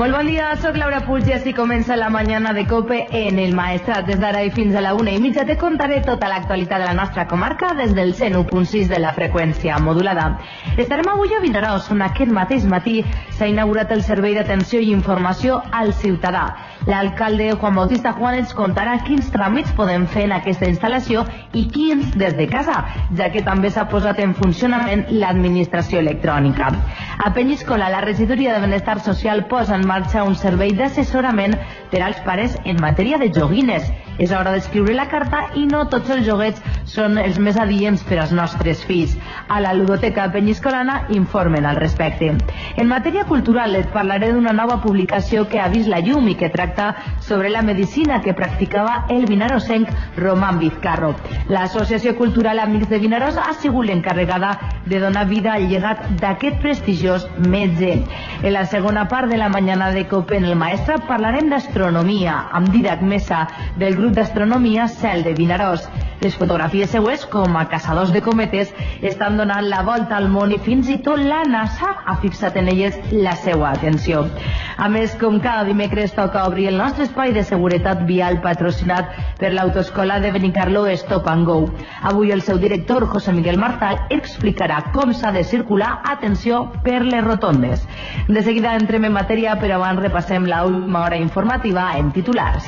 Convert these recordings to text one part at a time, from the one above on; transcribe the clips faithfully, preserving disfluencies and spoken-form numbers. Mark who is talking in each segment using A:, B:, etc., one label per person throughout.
A: Molt bon dia, soc Laura Puig i així comença la mañana de COPE en el Maestrat. Des d'ara i fins a la una i mitja te contaré tota l'actualitat de la nostra comarca des del cent u punt sis de la freqüència modulada. Estarem avui a Vinaròs, on aquest mateix matí s'ha inaugurat el servei d'atenció i informació al ciutadà. L'alcalde Juan Bautista Juan ens contarà quins tràmits podem fer en aquesta instal·lació i quins des de casa, ja que també s'ha posat en funcionament l'administració electrònica. A Penyíscola, la regidoria de Benestar Social posa en marxa un servei d'assessorament per als pares en matèria de joguines. És hora d'escriure la carta i no tots els joguets són els més adients per als nostres fills. A la ludoteca penyiscolana informen al respecte. En matèria cultural et parlaré d'una nova publicació que ha vist la llum i que tracta sobre la medicina que practicava el vinarosenc Román Vizcarro. L'Associació Cultural Amics de Vinaròs ha sigut l'encarregada de donar vida al llegat d'aquest prestigiós metge. En la segona part de la mañana de COPE en el Maestrat parlarem d'astronomia amb Didac Mesa del grup d'astronomia Cel de Vinaròs. Les fotografies seues, com a caçadors de cometes, estan donant la volta al món i fins i tot la NASA ha fixat en elles la seva atenció. A més, com cada dimecres toca obrir el nostre espai de seguretat vial patrocinat per l'autoescola de Benicarló Stop and Go. Avui el seu director, José Miguel Martal, explicarà com s'ha de circular, atenció, per les rotondes. De seguida entrem en matèria, però abans repassem l'última hora informativa en titulars.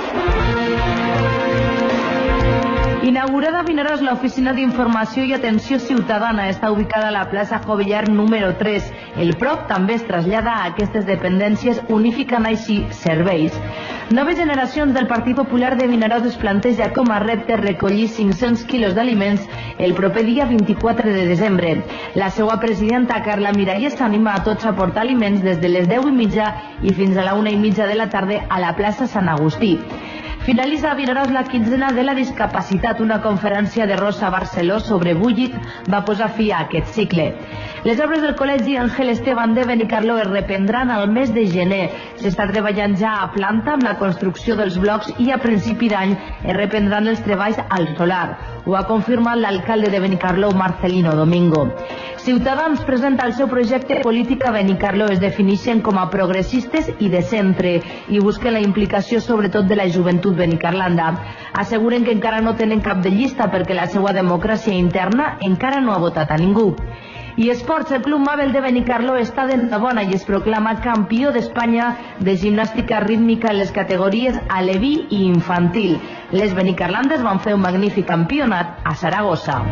A: Inaugurada a Vinaròs, l'Oficina d'Informació i Atenció Ciutadana està ubicada a la plaça Jovellar número tres. El P R O C també es trasllada a aquestes dependències, unificant així serveis. Noves generacions del Partit Popular de Vinaròs es planteja com a repte recollir cinc-cents quilos d'aliments el proper dia vint-i-quatre de desembre. La seva presidenta, Carla Miralles, s'anima a tots a portar aliments des de les deu i mitja i fins a la una i mitja de la tarda a la plaça Sant Agustí. Finalitza a Vinaròs la quinzena de la discapacitat. Una conferència de Rosa Barceló sobre bullying va posar fi a aquest cicle. Les obres del Col·legi Ángel Esteban de Benicarló es reprendran al mes de gener. S'està treballant ja a planta amb la construcció dels blocs i a principi d'any es reprendran els treballs al solar. Ho ha confirmat l'alcalde de Benicarló, Marcelino Domingo. Ciutadans presenta el seu projecte polític a Benicarló. Es defineixen com a progressistes i de centre i busquen la implicació sobretot de la joventut benicarlanda. Asseguren que encara no tenen cap de llista perquè la seva democràcia interna encara no ha votat a ningú. I esports, el Club Mabel de Benicarló està d'enhorabona i es proclama campió d'Espanya de gimnàstica rítmica en les categories aleví i infantil. Les benicarlandes van fer un magnífic campionat a Saragossa.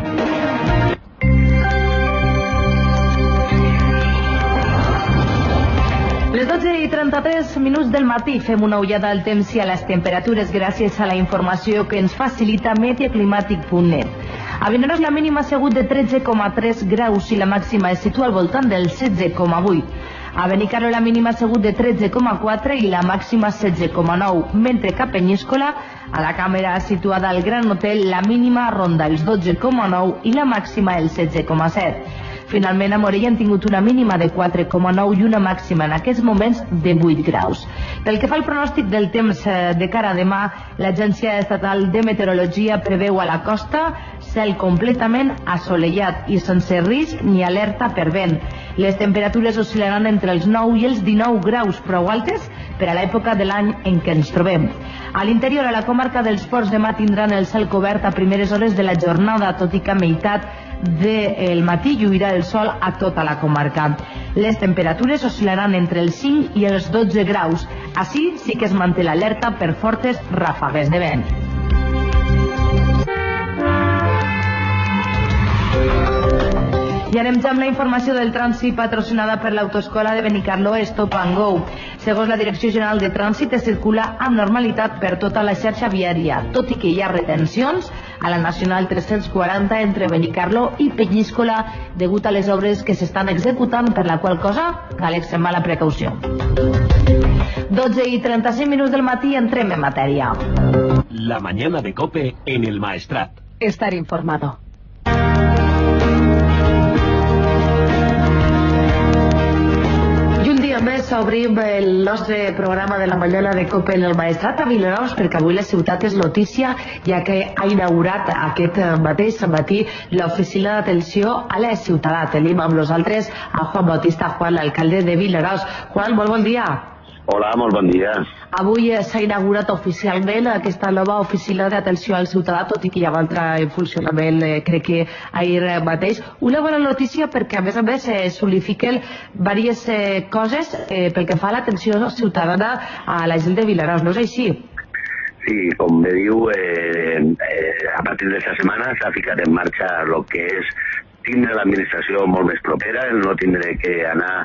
A: Les dotze i trenta-tres minuts del matí fem una ullada al temps i a les temperatures gràcies a la informació que ens facilita meteoclimàtic punt net. A Vinaròs la mínima ha sigut de tretze coma tres graus i la màxima es situa al voltant del setze coma vuit. A Benicarló la mínima ha sigut de tretze coma quatre i la màxima setze coma nou, mentre que a Penyíscola, a la càmera situada al Gran Hotel, la mínima ronda els dotze coma nou i la màxima el setze coma set. Finalment, a Morella han tingut una mínima de quatre coma nou i una màxima en aquests moments de vuit graus. Pel que fa al pronòstic del temps de cara a demà, l'Agència Estatal de Meteorologia preveu a la costa cel completament assolellat i sense risc ni alerta per vent. Les temperatures oscil·laran entre els nou i els dinou graus, prou altes per a l'època de l'any en què ens trobem. A l'interior, a la comarca dels Ports, demà tindran el cel cobert a primeres hores de la jornada, tot i que a meitat del matí lluirà el sol a tota la comarca. Les temperatures oscil·laran entre els cinc i els dotze graus. Així sí que es manté l'alerta per fortes ràfegues de vent. I anem ja amb la informació del trànsit patrocinada per l'autoescola de Benicarló Stop and Go. Segons la Direcció General de Trànsit, es circula amb normalitat per tota la xarxa viària, tot i que hi ha retencions a la Nacional tres-cents quaranta entre Benicarló i Penyíscola degut a les obres que s'estan executant, per la qual cosa cal extremar la precaució. dotze i trenta-cinc minuts del matí, entrem en matèria.
B: La mañana de COPE en el Maestrat.
A: Estar informado. Més obrim el nostre programa de la mañana de COPE en el Maestrat a Vinaròs, perquè avui la ciutat és notícia, ja que ha inaugurat aquest mateix matí l'oficina d'atenció a la ciutadà. Tenim amb nosaltres a Juan Bautista Juan, l'alcalde de Vinaròs. Juan, molt bon dia.
C: Hola, molt bon dia.
A: Avui s'ha inaugurat oficialment aquesta nova oficina d'atenció al ciutadà, tot i que ja va entrar en funcionament, eh, crec que ahir mateix. Una bona notícia perquè, a més a més, eh, solifiquen diverses eh, coses eh, pel que fa a l'atenció ciutadana a la gent de Vilarós, no és així?
C: Sí, com bé diu, eh, eh, a partir d'aquesta setmana s'ha ficat en marxa el que és tindre l'administració molt més propera, el no tindre que anar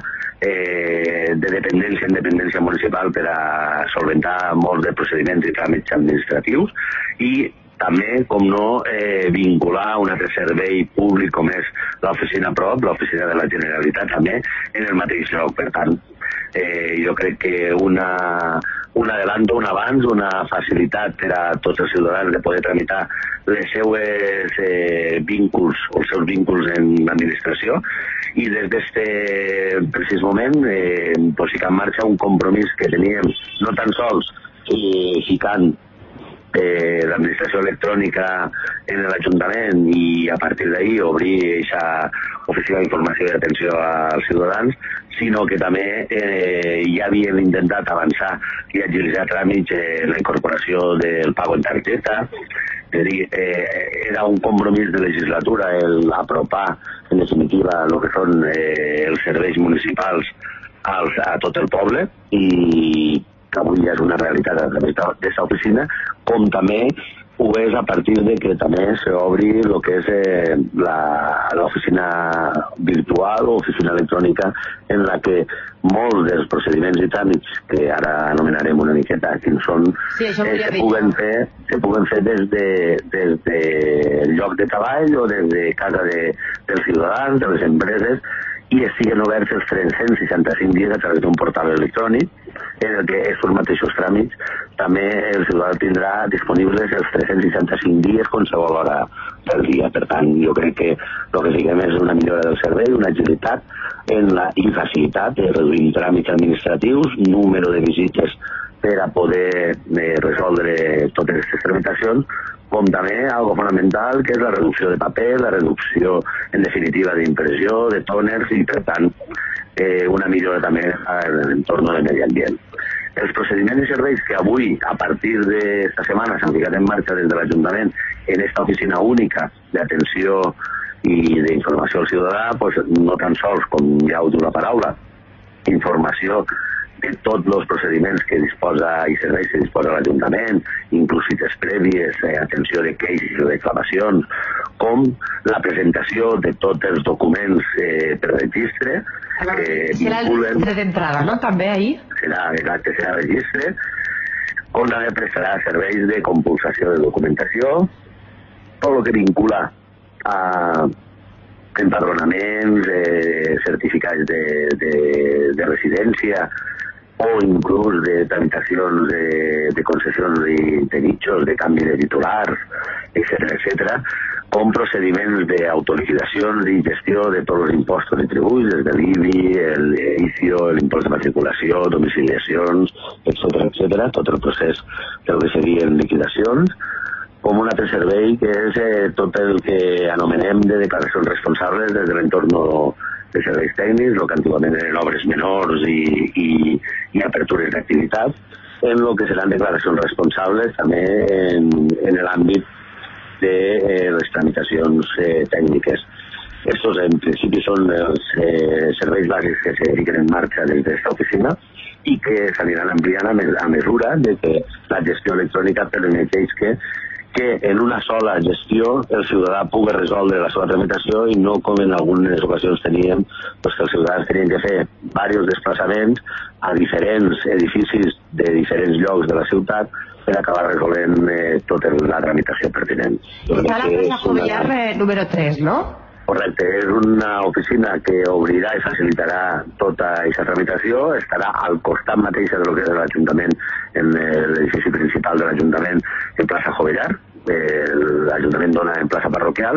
C: eh, de dependència en dependència municipal per a solventar molts de procediments i tràmits administratius i també, com no, eh, vincular un altre servei públic com és l'oficina prop, l'oficina de la Generalitat també, en el mateix lloc. Per tant, eh, jo crec que una, un adelanto, un avanç, una facilitat per a tots els ciutadans de poder tramitar les seues eh, vínculs o els seus vínculs en l'administració i des d'aquest precís moment eh, pues, ficar en marxa un compromís que teníem no tan sols eh, ficant Eh, l'administració electrònica en l'Ajuntament i a partir d'ahir obrir aquesta oficina d'informació i d'atenció als ciutadans, sinó que també eh, ja havíem intentat avançar i agilitzar tràmits eh, la incorporació del pago en targeta. És a dir, eh, era un compromís de legislatura el apropar, en definitiva, el que són eh, els serveis municipals als, a tot el poble i que avui ja és una realitat a través d'aquesta oficina, com també ho és a partir de que també s'obri el que és eh, l'oficina virtual o oficina electrònica en la que molts dels procediments i tràmits que ara anomenarem una miqueta quins són,
A: sí,
C: eh, se, puguen fer, se puguen fer des de, des de lloc de treball o des de casa de, dels ciutadans, de les empreses, i estiguen oberts els tres-cents seixanta-cinc dies a través d'un portal electrònic en el que aquests mateixos tràmits també el ciutadà tindrà disponibles els tres-cents seixanta-cinc dies qualsevol hora del dia. Per tant, jo crec que el que siguem és una millora del servei, una agilitat en la i facilitat de reduir tràmits administratius, número de visites per a poder eh, resoldre totes aquestes tramitacions, com també algo fonamental que és la reducció de paper, la reducció en definitiva d'impressió, de tòners i per tant eh, una millora també en l'entorn del medi ambient. Els procediments i serveis que avui, a partir d'esta setmana, s'han ficat en marxa des de l'Ajuntament en aquesta oficina única d'atenció i d'informació al ciutadà, pues, no tan sols, com ja ho diu la paraula, informació de tots els procediments que disposa i serveis que disposa l'Ajuntament, inclús cites prèvies, eh, atenció de queixes i reclamacions, com la presentació de tots els documents eh, per registre que
A: serà
C: vinculen...
A: el registre d'entrada, no? També ahir?
C: Serà, exacte, serà registre, com també prestarà serveis de compulsació de documentació, tot el que vincula a empadronaments, eh, certificats de, de, de residència, o inclús de tramitacions de, de concessions de, de nichos, de canvi de titulars, etcètera, etcètera, com procediments d'autoliquidacions i gestió de tots els impostos i tributs, des de l'I B I, l'I C I O, l'impost de matriculació, domiciliacions, etcètera, etcètera, tot el procés del que serien liquidacions, com un altre servei que és eh, tot el que anomenem de declaracions responsables des de l'entorn de serveis tècnics, el que antigament eren obres menors i, i, i apertures d'activitat, en el que seran declaracions responsables també en, en l'àmbit de eh, les tramitacions eh, tècniques. Estos en principi són els eh, serveis bàsics que se fiquen en marxa des d'aquesta oficina i que s'aniran ampliant a, a mesura de que la gestió electrònica permeteix que que en una sola gestió el ciutadà pugui resoldre la seva tramitació i no com en algunes ocasions teníem doncs que els ciutadans tenien que fer diversos desplaçaments a diferents edificis de diferents llocs de la ciutat per acabar resolent eh, tota la tramitació pertinent.
A: Està la plaça Jovellar una... número tres, no?
C: Correcte, és una oficina que obrirà i facilitarà tota aquesta tramitació, estarà al costat mateix de lo que és l'Ajuntament, en l'edifici principal de l'Ajuntament, en plaça Jovellar. Eh, l'Ajuntament dona en plaça parroquial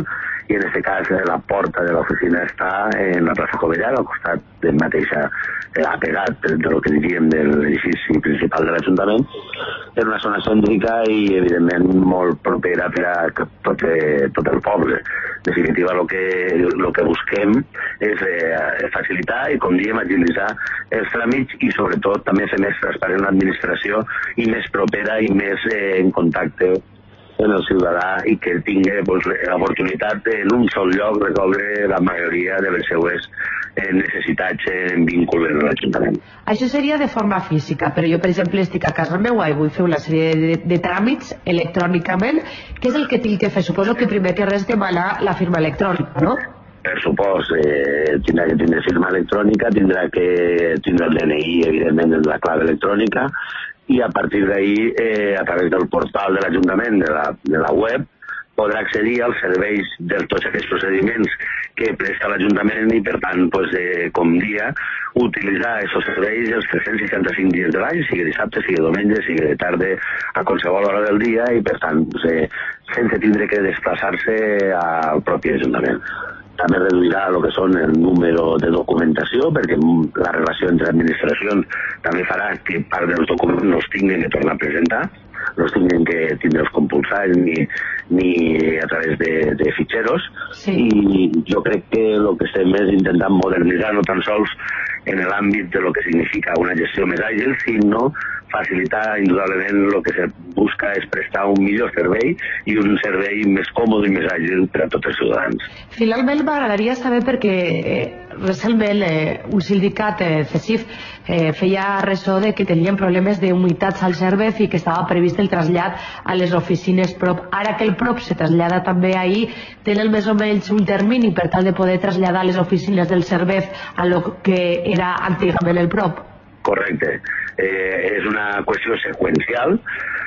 C: i en aquest cas la porta de l'oficina està en la plaça Covellar, al costat de mateixa, apegat de lo que diríem de l'edifici principal de l'Ajuntament, en una zona cèntrica i evidentment molt propera per a tot, tot el poble. En definitiva, el que, el que busquem és eh, facilitar i, com diem, agilitzar els tràmits i, sobretot, també fer més transparent l'administració i més propera i més eh, en contacte en el ciutadà i que tingui pues, l'oportunitat en un sol lloc resoldre la majoria de les seues eh, necessitats en vincle amb l'Ajuntament.
A: Això seria de forma física, però jo, per exemple, estic a casa meva i vull fer una sèrie de, de tràmits electrònicament. Què és el que tinc que fer? Suposo que primer que res demanar la firma electrònica, no?
C: Per supòs, eh, tindrà que tindre firma electrònica, tindrà que tindre el D N I, evidentment, la clave electrònica, i a partir d'ahí, eh, a través del portal de l'Ajuntament, de, la, de la web, podrà accedir als serveis de tots aquests procediments que presta l'Ajuntament i, per tant, pues, eh, com dia, utilitzar aquests serveis els tres cents seixanta-cinc dies de l'any, sigui dissabte, sigui diumenge, sigui de tarda, a qualsevol hora del dia i, per tant, pues, eh, sense tindre que desplaçar-se al propi Ajuntament. També reduirà el que són el número de documentació, perquè la relació entre administracions també farà que part dels documents no es tinguin que tornar a presentar, no es tinguin que tindre'ls compulsats ni, ni a través de, de fitxeros. Sí. I jo crec que el que estem és intentant modernitzar no tan sols en l'àmbit de lo que significa una gestió més àgil, sinó facilitar indudablement el que se busca és prestar un millor servei i un servei més còmode i més àgil per a tots els ciutadans.
A: Finalment m'agradaria saber, perquè eh, recentment eh, un sindicat, eh, CESIF, eh, feia ressò de que tenien problemes d'humitats al Servef i que estava previst el trasllat a les oficines prop. Ara que el prop se trasllada també ahir, tenen més o menys un termini per tal de poder traslladar les oficines del Servef a lo que era antigament el prop?
C: Correcte. Eh, és una qüestió seqüencial,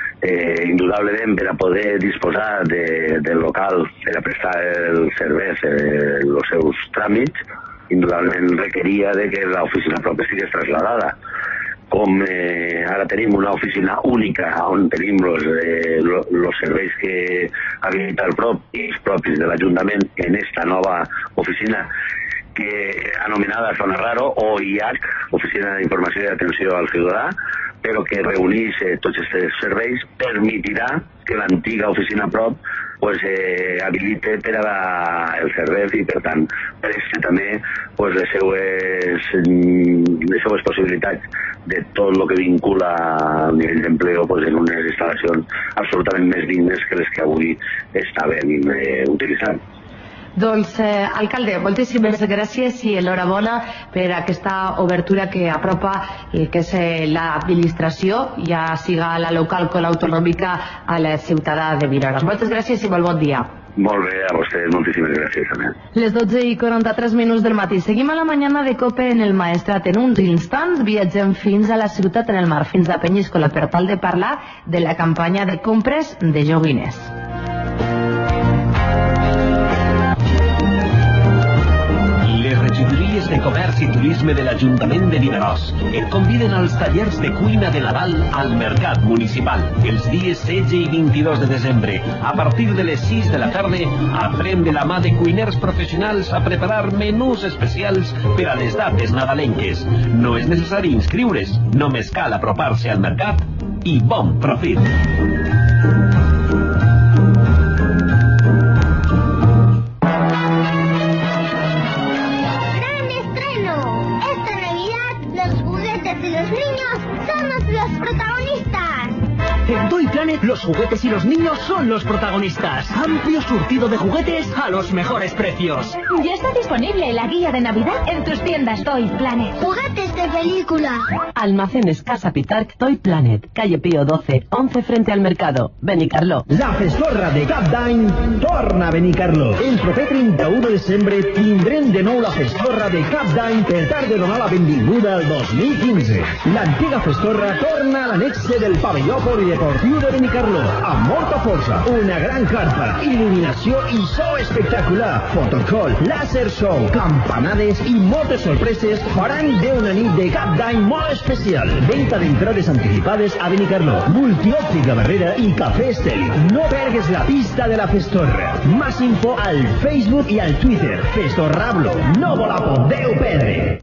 C: eh, indudablement per a poder disposar de, del local per a prestar el servei, eh, els seus tràmits, indudablement requeria de que l'oficina prop estigués trasladada. Com eh, ara tenim una oficina única on tenim els eh, serveis que habilita el prop i els propis de l'Ajuntament en esta nova oficina que anomenada Zona Raro, o I H, Oficina d'Informació i Atenció al Ciutadà, però que reuneix eh, tots aquests serveis, permetirà que l'antiga oficina prop pues, eh, habilite per a la, el servei i, per tant, preste també pues, les, seues, les seues possibilitats de tot el que vincula al nivell d'empleo pues, en unes instal·lacions absolutament més dignes que les que avui estaven eh, utilitzant.
A: Doncs, eh, alcalde, moltíssimes gràcies i enhorabona per aquesta obertura que apropa el que és eh, l'administració, ja siga la local com l'autonòmica, a la ciutadà de Vinaròs. Moltes gràcies i molt bon dia.
C: Molt bé, a vostès, moltíssimes gràcies també.
A: Les dotze i quaranta-tres minuts del matí. Seguim a la mañana de COPE en el Maestrat. En uns instants viatgem fins a la ciutat en el mar, fins a Penyíscola, per tal de parlar de la campanya de compres de joguines.
B: De Comerç i Turisme de l'Ajuntament de Vinaròs et conviden als tallers de cuina de Nadal al Mercat Municipal els dies setze i vint-i-dos de desembre. A partir de les sis de la tarda aprèn de la mà de cuiners professionals a preparar menús especials per a les dates nadalenques. No és necessari inscriure's, només cal apropar-se al mercat i bon profit.
D: En Toy Planet, los juguetes y los niños son los protagonistas. Amplio surtido de juguetes a los mejores precios.
E: Ya está disponible la guía de Navidad en tus tiendas Toy Planet.
F: Juguetes de película.
G: Almacenes Casa Pitarch Toy Planet, calle Pío doce, once frente al mercado, Benicarló.
H: La festorra de Cap d'Any torna a Benicarló. El proper trenta-u de desembre tindrem de nou la festorra de Cap d'Any per tal de donar la benvinguda al dos mil quinze. L'antiga festorra torna a l'anexe del pavelló polideportiu de Benicarló. Benicarló, amb molta força, una gran carpa, il·luminació i so espectacular, fotocall, laser show, campanades i moltes sorpreses faran d'una nit de cap d'any molt especial. Venta d'entrades anticipades a Benicarló, Multiòptica Barrera i Cafè Estel. No pergues la pista de la Festorra. Más info al Facebook y al Twitter. Festorrablo, no vos la podeu perdre.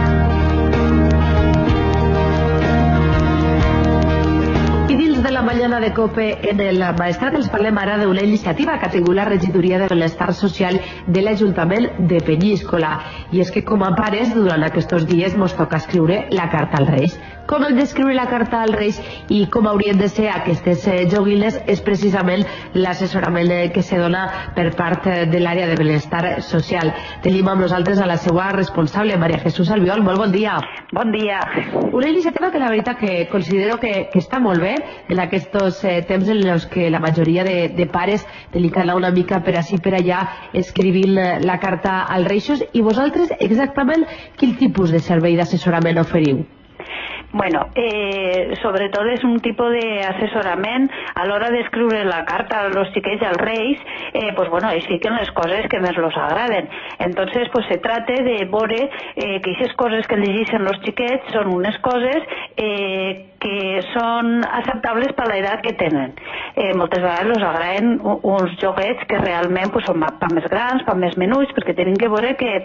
A: De la mañana de COPE en el Maestrat els parlem ara d'una iniciativa que ha tingut la regidoria de Benestar Social de l'Ajuntament de Penyíscola, i és que com a pares durant aquests dies mos toca escriure la carta als Reis. Com hem d'escriure la carta als Reis i com haurien de ser aquestes joguines és precisament l'assessorament que se dona per part de l'àrea de Benestar Social. Tenim amb nosaltres a la seva responsable, Maria Jesús Albiol. Molt bon dia.
F: Bon dia.
A: Una iniciativa que la veritat que considero que, que està molt bé en aquests eh, temps en els que la majoria de, de pares dediquen una mica per així per allà escrivint la carta als Reixos. I vosaltres exactament quin tipus de servei d'assessorament oferiu?
F: Bueno, eh, sobretot es un tipo de asesorament a l'hora d'escriure la carta a los xiquets als Reis, eh, pues bueno, ells fiquen les coses que més los agraden. Entonces, pues se trata de veure eh, que aquestes coses que llegeixen los xiquets són unes coses eh, que són acceptables per l'edat que tenen. Eh, moltes vegades los agraden uns joguets que realment pues, són pa més grans, pa més menuts, perquè tenen que veure que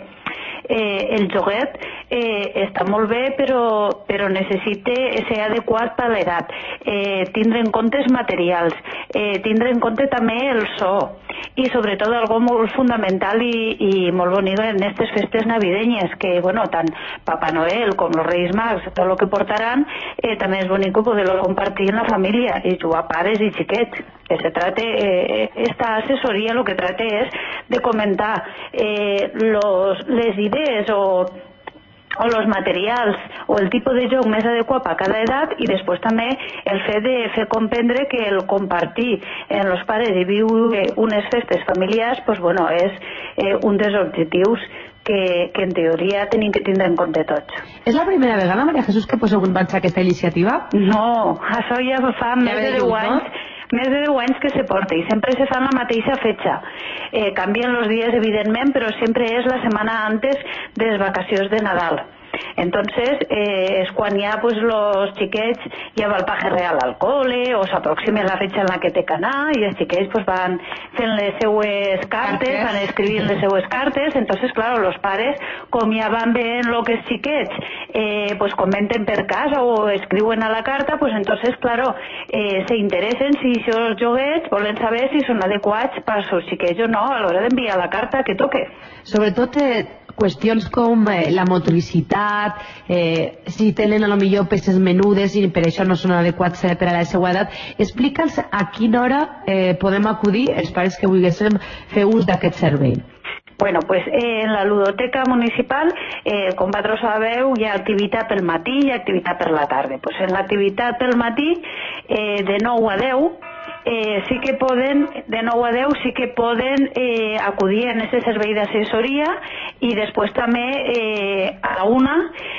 F: eh, el joguet eh, està molt bé, però, però necessita ser adequat per l'edat. Eh, tindre en compte els materials, eh, tindre en compte també el so, i sobretot algo molt fundamental i, i molt bonic en aquestes festes navidenyes, que bueno, tant Papa Noel com los Reis Mags, tot el que portaran, eh, també és bonic poder-lo compartir en la família i jugar pares i xiquets. Que se trate, eh, esta asesoria lo que trate és de comentar eh, los, les idees o o los materials o el tipus de joc més adequat a cada edat, i després també el fet de fer comprendre que el compartir en els pares i viure unes festes familiars pues, bueno, és eh, un dels objectius que, que en teoria tenim que tindre en compte tots.
A: És la primera vegada, Maria Jesús, que poseu en marxa aquesta iniciativa?
F: No, això ja fa més de deu anys, més de deu anys que se porta i sempre se fa en la mateixa fetxa. Eh, canvien els dies, evidentment, però sempre és la setmana antes de les vacacions de Nadal. Entonces, eh, és quan ja pues, los xiquets ja va el paje real al cole o s'aproxima la fecha en la que té que anar i els xiquets pues, van fent les seues cartes, van escrivint les seues cartes. Entonces, claro, los pares, com ja van veient lo que els xiquets eh, pues, comenten per casa o escriuen a la carta, pues entonces, claro, eh, se interessen si aquests joguets volen saber si són adequats per als seus xiquets o no a l'hora d'enviar la carta que toque.
A: Sobretot eh, qüestions com eh, la motoricitat, eh, si tenen a lo millor peces menudes i per això no són adequats eh, per a la seva edat. Explica'ls a quina hora eh, podem acudir els pares que vulguéssim fer ús d'aquest servei.
F: Bueno, pues eh, en la ludoteca municipal, eh, com vosaltres sabeu, hi ha activitat pel matí i activitat per la tarda. Pues en l'activitat pel matí, eh, de nou a deu, Eh, sí que poden, de nou a deu, sí que poden eh, acudir en aquest servei d'assessoria i després també eh, a la una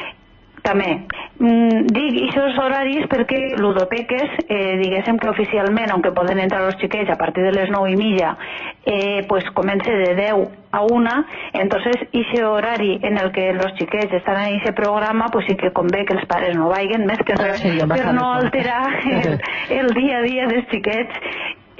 F: també. Mm, dic aquests horaris perquè ludoteques, eh, diguéssim que oficialment, aunque poden entrar els xiquets a partir de les nou i mitja, eh, pues comença de deu a una, entonces aquest horari en el que els xiquets estan en aquest programa, pues sí que convé que els pares no vagin més que res, sí, per no alterar el, el dia a dia dels xiquets.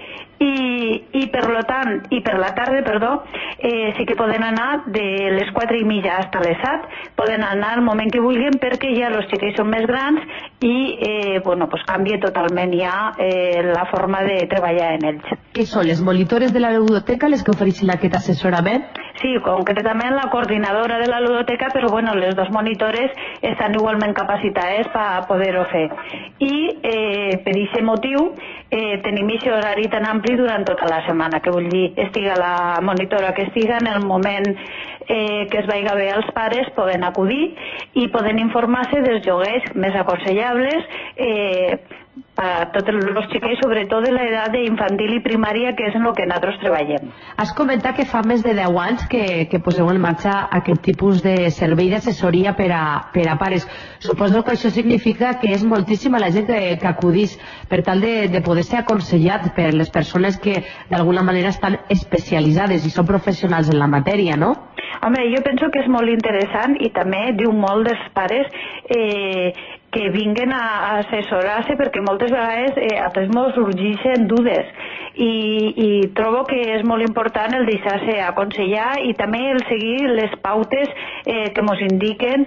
F: I, i per lo tant, i per la tarda, perdó, eh, sí que poden anar de les quatre i mitja fins a les set, poden anar al moment que vulguin perquè ja els xiquets són més grans i eh, bueno, pues canvia totalment ja eh, la forma de treballar en ells.
A: Què són les monitores de la ludoteca les que ofereixen aquest assessorament?
F: Sí, concretament la coordinadora de la ludoteca, però bueno, les dos monitores estan igualment capacitades per poder-ho fer. I eh, per aquest motiu eh, tenim aquest horari tan ampli durant tota la setmana, que vull dir, estiga la monitora que estiga, en el moment eh, que es vaiga bé als pares poden acudir i poden informar-se dels joguets més aconsellables, eh, a tots els xiquets, sobretot de l'edat d'infantil i primària, que és en el que nosaltres treballem.
A: Has comentat que fa més de deu anys que, que poseu en marxa aquest tipus de servei d'assessoria per, a, per a pares. Suposo que això significa que és moltíssima la gent que, que acudís per tal de, de poder ser aconsellat per les persones que d'alguna manera estan especialitzades i són professionals en la matèria, no?
F: Home, jo penso que és molt interessant i també diu molt dels pares eh, que vinguen a assessorar-se, perquè moltes vegades eh, a tots ens sorgeixen dudes i, i trobo que és molt important el deixar-se aconsellar i també el seguir les pautes eh, que ens indiquen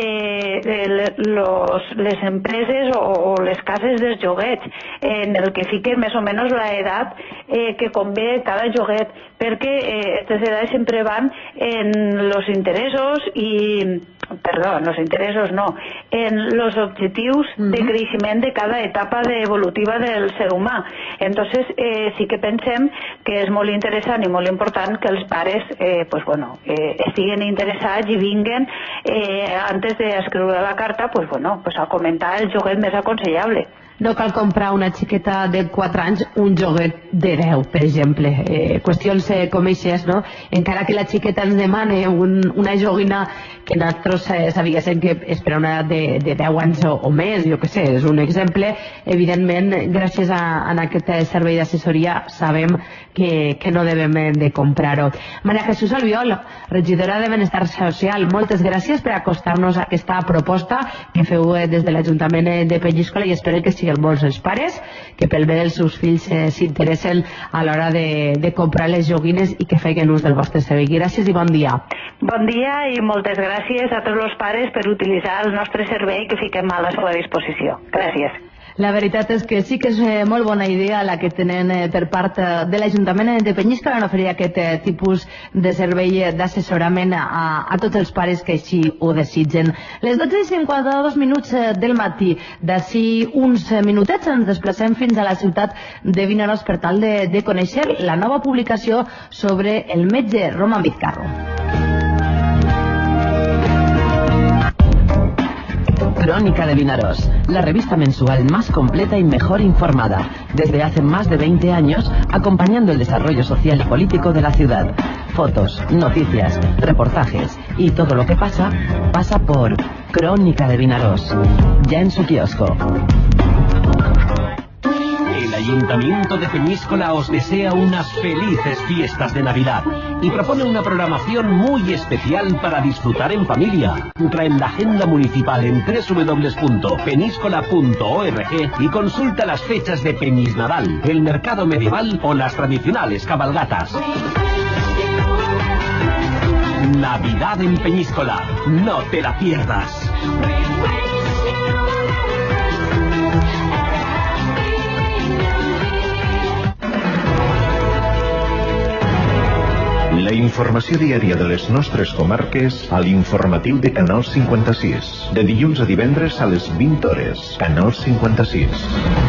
F: eh, los, les empreses o, o les cases dels joguets, en el que fiquen més o menys l'edat eh, que convé cada joguet, perquè aquestes eh, edats sempre van en los interessos i, perdó, en los interessos no, en los objectius uh-huh. de creixement de cada etapa evolutiva del ser humà. Entonces eh, sí que pensem que és molt interessant i molt important que els pares eh, pues, bueno, eh, estiguen interessats i vinguen eh, antes d'escriure la carta pues, bueno, pues, a comentar el joguet més aconsellable.
A: No cal comprar una xiqueta de quatre anys un joguet de deu, per exemple. Eh, qüestions eh, com eixes, no? Encara que la xiqueta ens demane un, una joguina que nosaltres eh, sabíem que és per a una edat de, de deu anys o, o més, jo què sé, és un exemple. Evidentment, gràcies a, a aquest servei d'assessoria sabem que, que no devem de comprar-ho. Maria Jesús Albiol, regidora de Benestar Social, moltes gràcies per acostar-nos a aquesta proposta que feu des de l'Ajuntament de Penyíscola i espero que sigui molts els pares que pel bé dels seus fills eh, s'interessen a l'hora de, de comprar les joguines i que feien ús del vostre servei. Gràcies i bon dia.
F: Bon dia i moltes gràcies a tots els pares per utilitzar el nostre servei que fiquem a la seva disposició. Gràcies.
A: La veritat és que sí que és molt bona idea la que tenen per part de l'Ajuntament de Penyíscola en oferir aquest tipus de servei d'assessorament a, a tots els pares que així ho desitgen. Les dotze i cinquanta-dos minuts del matí, d'ací uns minutets ens desplacem fins a la ciutat de Vinaròs per tal de, de conèixer la nova publicació sobre el metge Roman Vizcarro.
G: Crónica de Vinaròs, la revista mensual más completa y mejor informada, desde hace más de veinte años, acompañando el desarrollo social y político de la ciudad. Fotos, noticias, reportajes y todo lo que pasa, pasa por Crónica de Vinaròs, ya en su kiosco.
B: El Ayuntamiento de Peñíscola os desea unas felices fiestas de Navidad y propone una programación muy especial para disfrutar en familia. Entra en la agenda municipal en doble u doble u doble u punto peñíscola punto org y consulta las fechas de Peñisnadal, el mercado medieval o las tradicionales cabalgatas. Navidad en Peñíscola, no te la pierdas.
I: La informació diària de les nostres comarques a l'informatiu de Canal cinquanta-sis. De dilluns a divendres a les vint hores. Canal cinquanta-sis.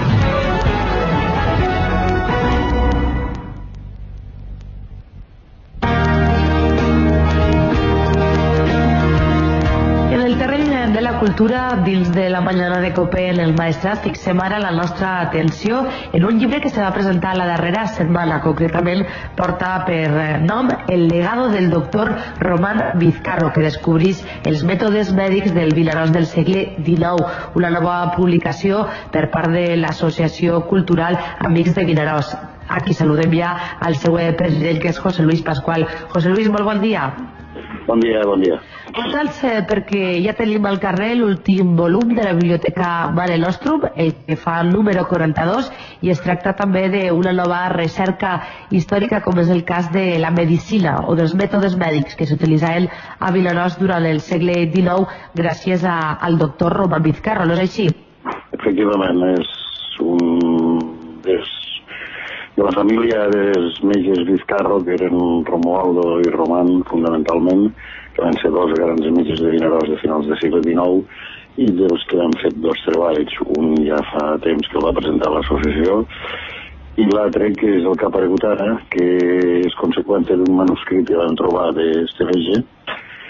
A: Cultura, dins de la Mañana de Cope en el Maestrat, fixem ara la nostra atenció en un llibre que se va presentar la darrera setmana, concretament porta per nom El legado del doctor Roman Vizcarro, que descobrís els mètodes mèdics del Vinaròs del segle dinou, una nova publicació per part de l'Associació Cultural Amics de Vinaròs. Aquí saludem ja al seu president, que és José Luis Pascual. José Luis, molt bon dia.
C: Bon dia, bon dia.
A: Porta'ls perquè ja tenim al carrer l'últim volum de la Biblioteca Mare Nostrum, el que fa el número quaranta-dos, i es tracta també d'una nova recerca històrica, com és el cas de la medicina o dels mètodes mèdics que s'utilitzaven a Vinaròs durant el segle dinou gràcies a, al doctor Roman Vizcarro, no és així?
J: Efectivament, és un des de la família dels metges Vizcarro, que eren Romualdo i Roman, fundamentalment, que van ser dos grans metges de Vinaròs de finals del segle dinou i dels que han fet dos treballs. Un ja fa temps que el va presentar a l'associació i l'altre, que és el que ha aparegut ara, que és conseqüent d'un manuscrit que van trobar d'este metge,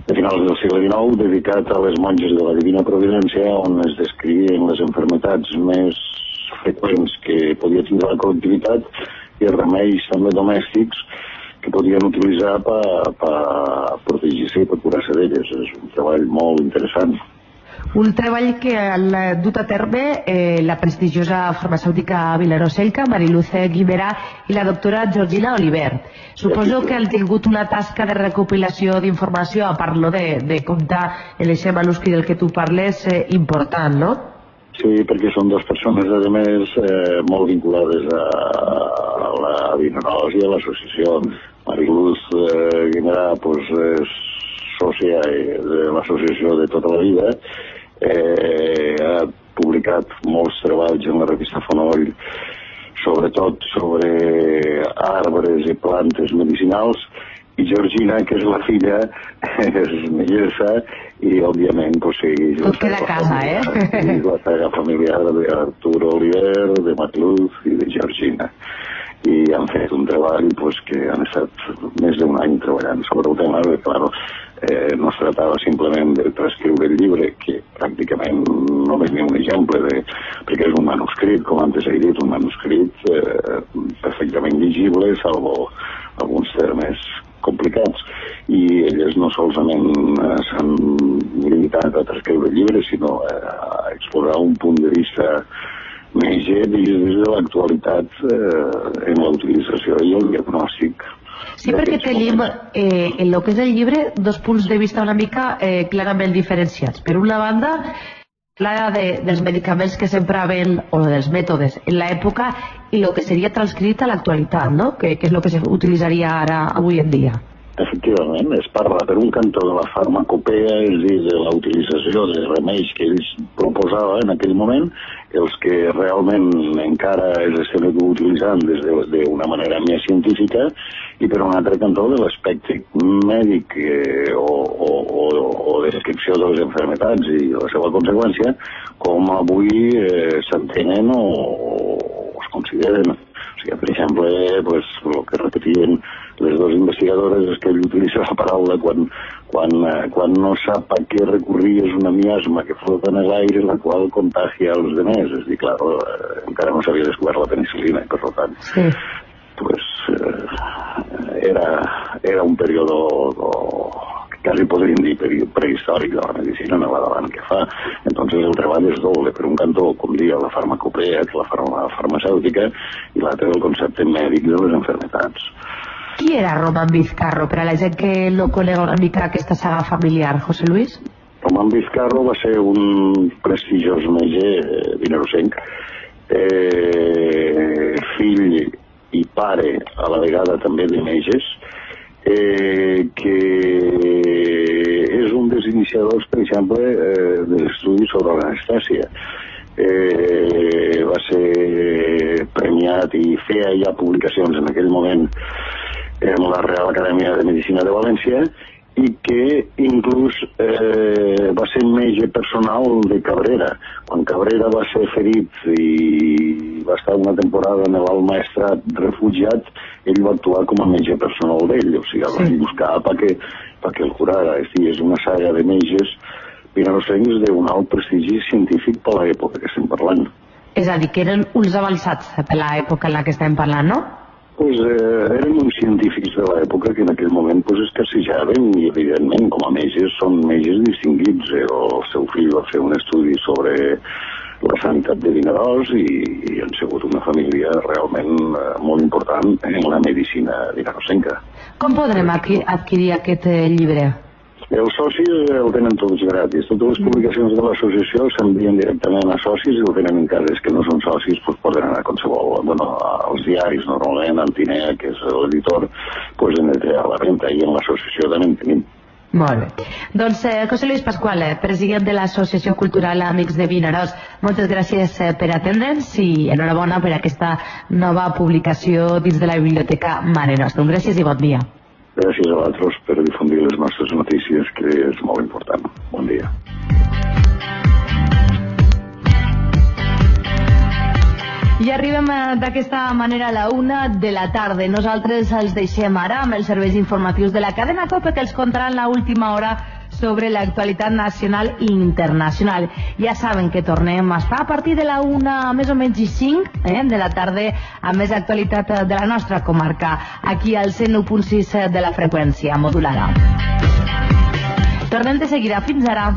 J: de finals del segle dinou, dedicat a les monges de la Divina Providència, on es descrivien les enfermetats més freqüents que podia tindre la col·lectivitat i remeis també domèstics que podien utilitzar per pa protegir-se i per curar-se d'elles. És un treball molt interessant.
A: Un treball que han dut a terme eh, la prestigiosa farmacèutica vilarosenca Mariluz Guimerà i la doctora Georgina Oliver. Suposo que han tingut una tasca de recopilació d'informació, a part de, de comptar en aquest manuscrit del que tu parles, eh, important, no?
J: Sí, perquè són dues persones, a més, eh, molt vinculades a la Vinaròs i a l'associació. Mariluz eh, Guimerà pues, és sòcia de l'associació de tota la vida, eh, ha publicat molts treballs en la revista Fonoll, sobretot sobre arbres i plantes medicinals, i Georgina, que és la filla, és mellesa i, òbviament, pues, sí,
A: tot queda a casa, eh?
J: I la saga familiar d'Arturo Oliver, de Mariluz i de Georgina. I han fet un treball pues, que han estat més d'un any treballant sobre el tema, perquè, claro, eh, no es tratava simplement de transcriure el llibre, que pràcticament només n'hi ha un exemple, de, perquè és un manuscrit, com antes he dit, un manuscrit eh, perfectament llegible, salvo alguns termes complicats, i elles no solament eh, s'han limitat a transcriure el llibre, sinó a explorar un punt de vista més des de l'actualitat eh, en la utilització i el diagnòstic.
A: Sí, perquè tenim eh, en el que és el llibre dos punts de vista una mica eh, clarament diferenciats. Per una banda, la de, dels medicaments que s'empraven o dels mètodes en l'època i el que seria transcrit a l'actualitat, no? Que, que és el que s'utilitzaria ara, avui en dia.
J: Efectivament, es parla per un cantó de la farmacopea, és a dir, de la utilització de remeis que ells proposava en aquell moment, els que realment encara es estem utilitzant des d'una de, manera més científica, i per un altre cantó de l'aspecte mèdic eh, o, o, o, o de descripció de les enfermetats i la seva conseqüència, com avui eh, s'entenen o, o es consideren. O sigui, per exemple, pues, el que repetien les dues investigadores és que ell utilitza la paraula quan, quan, eh, quan no sap a què recurrir, és una miasma que flota en l'aire, la qual contagia als demés. És a dir, clar, eh, encara no s'havia descobert la penicil·lina, per tant, sí. pues, eh, era, era un període que quasi podríem dir prehistòric de la medicina, no va davant que fa. Entonces el treball és doble, per un cantó, com dia, la farmacopea, que la farma, farmacèutica, i l'altre el concepte mèdic de les enfermetats.
A: Qui era Román Vizcarro, per a la gent que no conega una mica aquesta saga familiar, José Luis?
J: Román Vizcarro va ser un prestigiós metge vinarosenc, eh, fill i pare a la vegada també de metges, eh, que és un dels iniciadors, per exemple, eh, de l'estudi sobre l'anestèsia. Eh, va ser premiat i feia ja publicacions en aquell moment en la Real Acadèmia de Medicina de València, i que inclús eh, va ser metge personal de Cabrera. Quan Cabrera va ser ferit i va estar una temporada en l'Alt Maestrat refugiat, ell va actuar com a metge personal d'ell, o sigui, el va buscar perquè, perquè el curara. És dir, és una saga de metges vinarosencs d'un alt prestigi científic per l'època que estem parlant.
A: És a dir, que eren uns avançats per l'època en la que estem parlant, no?
J: Pues, eh, eren uns científics de l'època que en aquell moment pues, escassejaven i, evidentment, com a metges, són metges distinguits. Eh? El seu fill va fer un estudi sobre la sanitat de Vinaròs i, i han sigut una família realment eh, molt important en la medicina vinarosenca.
A: Com podrem adquirir aquest eh, llibre?
J: Els socis el tenen tots gratis. Totes les publicacions de l'associació s'envien directament a socis i el tenen encara. Els que no són socis pues, poden anar a qualsevol, bueno, als diaris, normalment, Antinea, que és l'editor, pues, en el, a la venda, i en l'associació també en tenim.
A: Molt bé. Doncs eh, José Luis Pascual, president de l'Associació Cultural Amics de Vinaròs, moltes gràcies eh, per atendre'ns i enhorabona per aquesta nova publicació dins de la Biblioteca Mare Nostra. Gràcies i bon dia.
J: Gràcies a vosaltres per difundir les nostres notícies, que és molt important. Bon dia.
A: I arribem d'aquesta manera a la una de la tarda. Nosaltres els deixem ara amb els serveis informatius de la cadena COPE, que els contaran l'última hora sobre la actualitat nacional i internacional. Ja saben que tornem a estar a partir de la una, més o menys i cinc eh, de la tarda, amb més actualitat de la nostra comarca, aquí al cent u punt sis de la freqüència modulada. Tornem de seguida. Fins ara.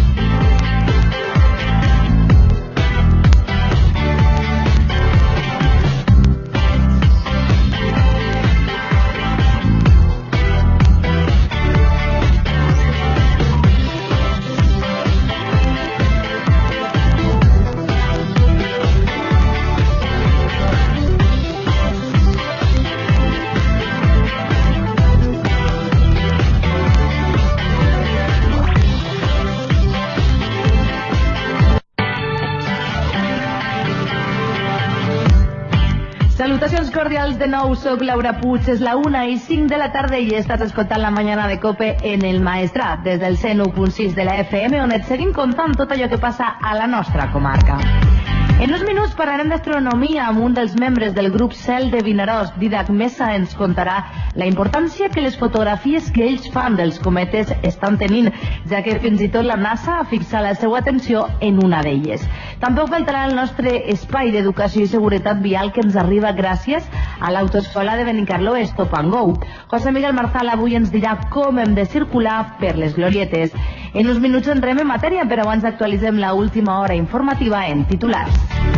A: Salutacions cordials de nou, soc Laura Puig, és la una i cinc de la tarda i estàs escoltant la mañana de COPE en el Maestrat, des del cent u punt sis de la F M, on et seguim contant tot allò que passa a la nostra comarca. En uns minuts parlarem d'astronomia amb un dels membres del grup Cel de Vinaròs. Didac Mesa ens contarà la importància que les fotografies que ells fan dels cometes estan tenint, ja que fins i tot la NASA ha fixat la seva atenció en una d'elles. Tampoc faltarà el nostre espai d'educació i seguretat vial que ens arriba gràcies a l'autoescola de Benicarló Stop and Go. José Miguel Marzal avui ens dirà com hem de circular per les glorietes. En uns minuts entrem en matèria, però abans actualitzem la última hora informativa en titulars.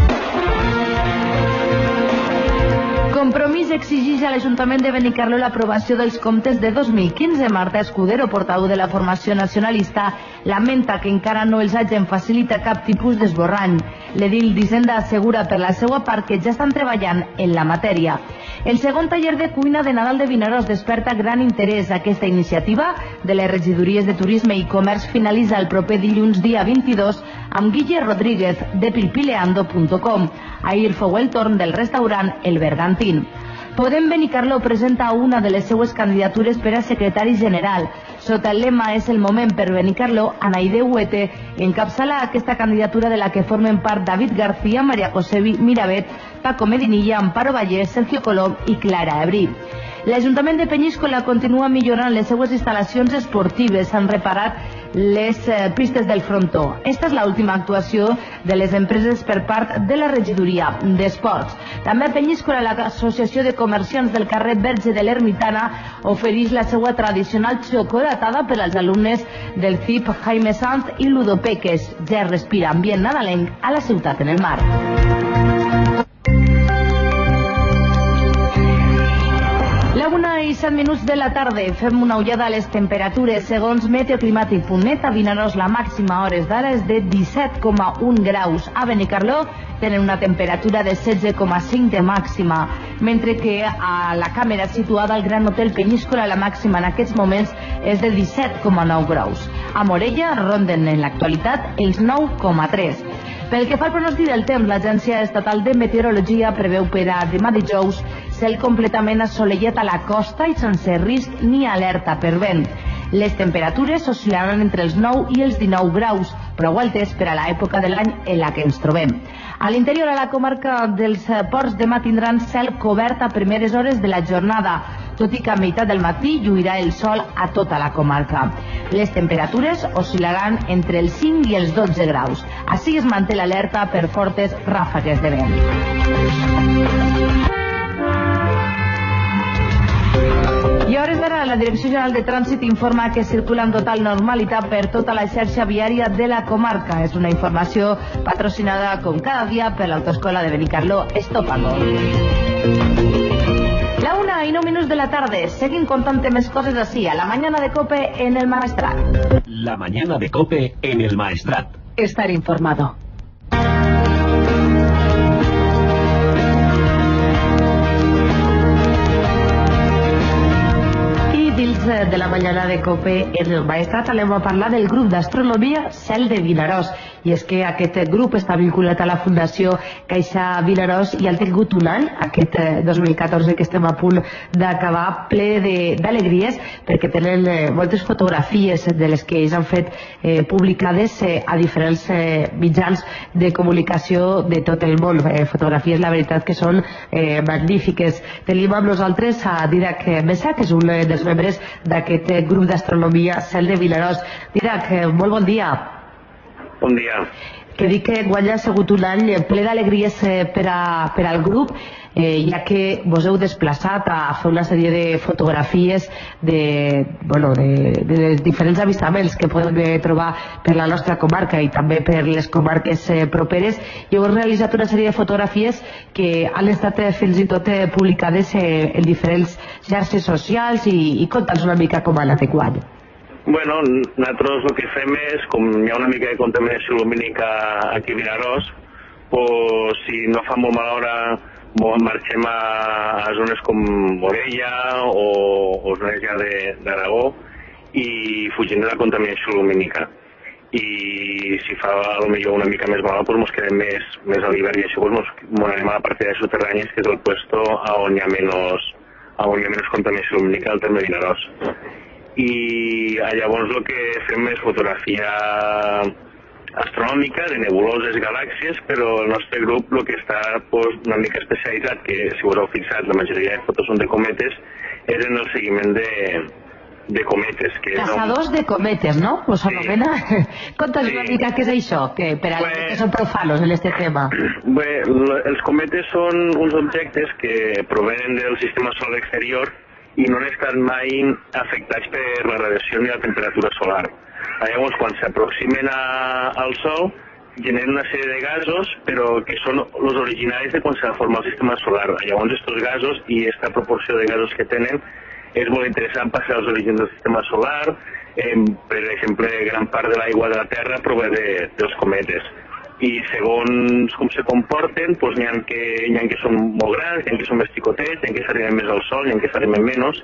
A: Compromís exigeix a l'Ajuntament de Benicarló l'aprovació dels comptes de dos mil quinze. Marta Escudero, portaveu de la formació nacionalista, lamenta que encara no els hagin facilitat cap tipus d'esborrany. L'edil d'Hisenda assegura per la seva part que ja estan treballant en la matèria. El segon taller de cuina de Nadal de Vinaròs desperta gran interès. Aquesta iniciativa de les regidories de Turisme i Comerç finalitza el proper dilluns dia vint-i-dos amb Guille Rodríguez de pilpileando punt com. Ahir fou el torn del restaurant El Bergantín. Podem Benicarló presenta una de les seues candidatures per a secretari general. Sota el lema És el moment per Benicarló, Anaide Huete encapçala aquesta candidatura de la que formen part David García, María José Mirabet, Paco Medinilla, Amparo Vallès, Sergio Colom i Clara Ebrí. L'Ajuntament de Penyíscola continua millorant les seues instal·lacions esportives. S'han reparat les eh, pistes del frontó. Esta és l'última actuació de les empreses per part de la regidoria d'Esports. També a Penyíscola, l'Associació de Comerciants del carrer Verge de l'Ermitana ofereix la seva tradicional xocolatada per als alumnes del C I P Jaime Sanz i Ludopeques. Ja respira ambient nadalenc a la ciutat en el mar. La una i set minuts de la tarda. Fem una ullada a les temperatures. Segons meteoclimàtic punt net, a Vinaròs la màxima a hores d'ara és de disset coma un graus. A Benicarló tenen una temperatura de setze coma cinc de màxima, mentre que a la càmera situada al Gran Hotel Penyíscola la màxima en aquests moments és de disset coma nou graus. A Morella ronden en l'actualitat els nou coma tres. Pel que fa al pronòstic del temps, l'Agència Estatal de Meteorologia preveu per a demà dijous cel completament assolellat a la costa i sense risc ni alerta per vent. Les temperatures oscil·laran entre els nou i els dinou graus, prou altes per a l'època de l'any en la que ens trobem. A l'interior, a la comarca dels ports, demà tindran cel cobert a primeres hores de la jornada, tot i que a meitat del matí lluirà el sol a tota la comarca. Les temperatures oscil·laran entre els cinc i els dotze graus. Així es manté l'alerta per fortes ràfegues de vent. I a hores d'ara, la Direcció General de Trànsit informa que circula amb total normalitat per tota la xarxa viària de la comarca. És una informació patrocinada, com cada dia, per l'Autoescola de Benicarló Stop and Go. La una i nou minuts de la tarda. Seguim contant més coses així, a la mañana de COPE en el Maestrat.
B: La mañana de COPE en el Maestrat.
A: Estar informado. De la mañana de COPE en el Maestrat anem a parlar del grup d'astronomia Cel de Vinaròs. i és que aquest grup està vinculat a la Fundació Caixa Vinaròs i ha tingut un any, aquest dos mil catorze que estem a punt d'acabar, ple d'alegries, perquè tenen eh, moltes fotografies de les que ells han fet eh, publicades eh, a diferents eh, mitjans de comunicació de tot el món. Eh, fotografies, la veritat, que són eh, magnífiques. Tenim amb nosaltres a Didac Mesa, que és un dels membres d'aquest grup d'astronomia Cel de Vinaròs. Didac, molt bon dia.
C: Bon dia.
A: Que dic que guanya ha sigut un any ple d'alegries per, a, per al grup, eh, ja que vos heu desplaçat a fer una sèrie de fotografies de, bueno, de, de diferents avistaments que podem trobar per la nostra comarca i també per les comarques eh, properes, i heu realitzat una sèrie de fotografies que han estat eh, fins i tot eh, publicades eh, en diferents xarxes socials, i, i conta'ns una mica com ha anat aquest any.
C: Bueno, nosaltres el que fem és, com hi ha una mica de contaminació lumínica aquí a Vinaròs, pues, si no fa molt mala hora marxem a, a zones com Morella o, o zones ja d'Aragó i fugint de la contaminació lumínica. I si fa potser una mica més mala, pues, ens quedem més, més a l'hivern, i això pues, ens anem a la partida de soterranyes, que és el puesto on hi ha menys, on hi ha menys contaminació lumínica al terme de Vinaròs. I llavors el que fem és fotografia astronòmica de nebuloses, galàxies, però el nostre grup el que està pues, una mica especialitzat, que si us heu fixat la majoria de fotos són de cometes, és en el seguiment de, de cometes. Que
A: Caçadors
C: no...
A: de cometes, no? Us
C: sí.
A: anomena? Conta'ns sí. una mica què és això, que per a pues, que són profanos en aquest tema.
C: Bé, els cometes són uns objectes que provenen del sistema solar exterior i no han estat mai afectats per la radiació ni la temperatura solar. Llavors, quan s'aproximen al Sol, generen una sèrie de gasos, però que són els originaris de quan s'ha format el sistema solar. Llavors, aquests gasos i aquesta proporció de gasos que tenen és molt interessant passar als orígens del sistema solar. Eh, per exemple, gran part de l'aigua de la Terra prové de, dels cometes. I segons com se comporten, doncs n'hi ha que, n'hi ha que són molt grans, n'hi ha que són més xicotets, n'hi ha que s'arriben més al Sol, n'hi ha que s'arriben menys,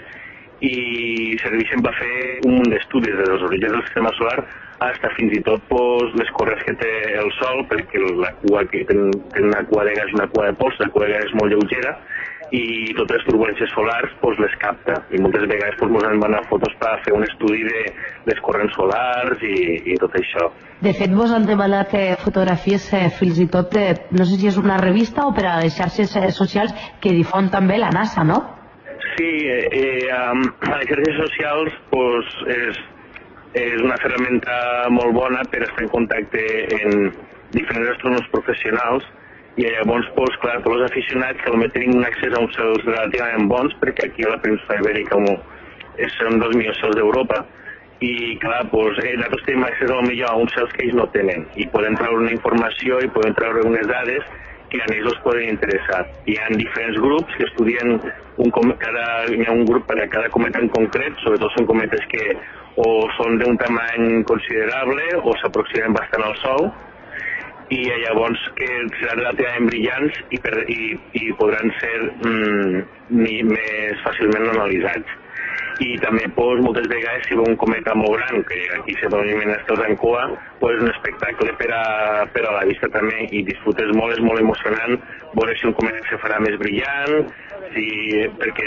C: i serveixen per fer un munt d'estudis dels orígens del sistema solar, fins fins i tot pues, les corrents que té el Sol, perquè la cua que té, té una cua de gas i una cua de pols, la cua de gas és molt lleugera, i totes les turbulències solars pues, les capta, i moltes vegades pues, ens van a fotos per fer un estudi de les corrents solars i, i tot això.
A: De fet, vos han demanat eh, fotografies eh, fins i tot, eh, no sé si és una revista o per a les xarxes eh, socials que difon també la NASA, no?
C: Sí, eh, um, a les xarxes socials pues, és, és una ferramenta molt bona per estar en contacte en diferents astrònoms professionals, i llavors, pues, clar, tots els aficionats que potser tenim un accés a uns cels relativament bons, perquè aquí a la península ibèrica són dos millors cels d'Europa, i clar, pues, eh, nosaltres tenim accés a, millor a uns cels que ells no tenen, i podem treure una informació i podem treure unes dades que a ells els poden interessar. Hi ha diferents grups que estudien, un, cada, hi ha un grup per a cada cometa en concret, sobretot són cometes que o són d'un tamany considerable o s'aproximen bastant al Sol, i llavors que seran relativament brillants i, per, i, i podran ser mm, més fàcilment analitzats. I també pues, moltes vegades si veu un cometa molt gran, que aquí se denominen estels en cua, pues, és un espectacle per a, per a la vista també, i disfrutes molt, és molt emocionant veure si un cometa se farà més brillant, si, perquè